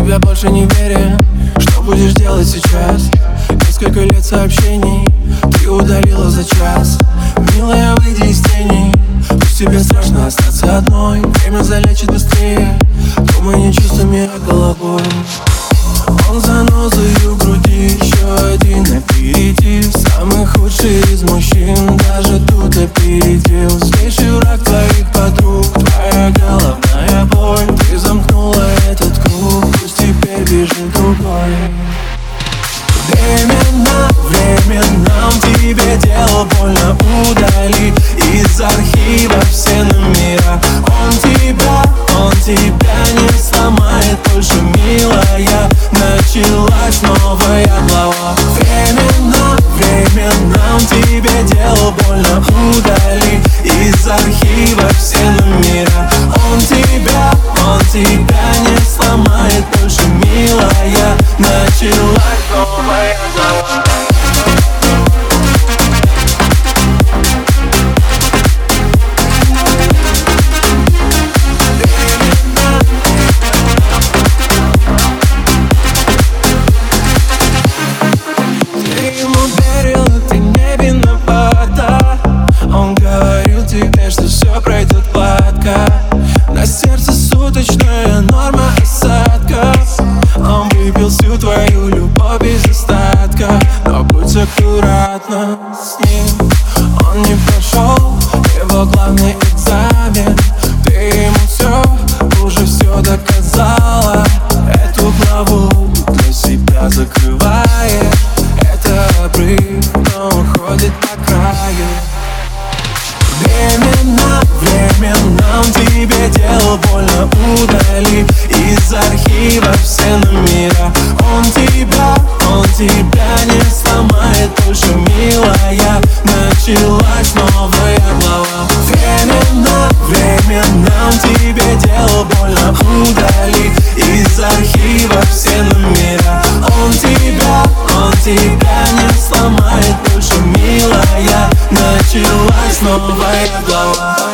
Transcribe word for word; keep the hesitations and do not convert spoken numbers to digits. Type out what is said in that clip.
тебя больше не верю. Что будешь делать сейчас? Несколько лет сообщений ты удалила за час. Милая, выйди из тени. Пусть тебе страшно остаться одной. Время залечит быстрее. Думай не чувствами, а головой. Он занозой в груди, еще один аперитив. Самый худший из мужчин даже тут опередил. Злейший враг твоих подруг, твоя головная боль. Ты замкнула этот круг, пусть теперь бежит другой. Временно, временно тебе дело больно. Удали из архива все номера. Он тебя, он тебя не сломает больше, милая. Началась новая глава. Временно, временно тебе дело больно. Удали из архива все номера. Он тебя, он тебя не сломает больше, милая. Началась новая глава. На сердце суточная норма осадков. Он выпил всю твою любовь без остатка. Но будь аккуратна с ним. Он не прошел его главный экзамен. Ты ему все, уже все доказала. Эту главу для себя закрываешь. Это обрыв, но уходит по краю. Временно, временно тебе дело больно. Удали из архива все номера. Он тебя, он тебя не сломает больше, милая. Началась новая глава. Временно, временно тебе дело больно. Удали из архива все номера. Он тебя, он тебя не сломает больше, милая. Началась новая глава.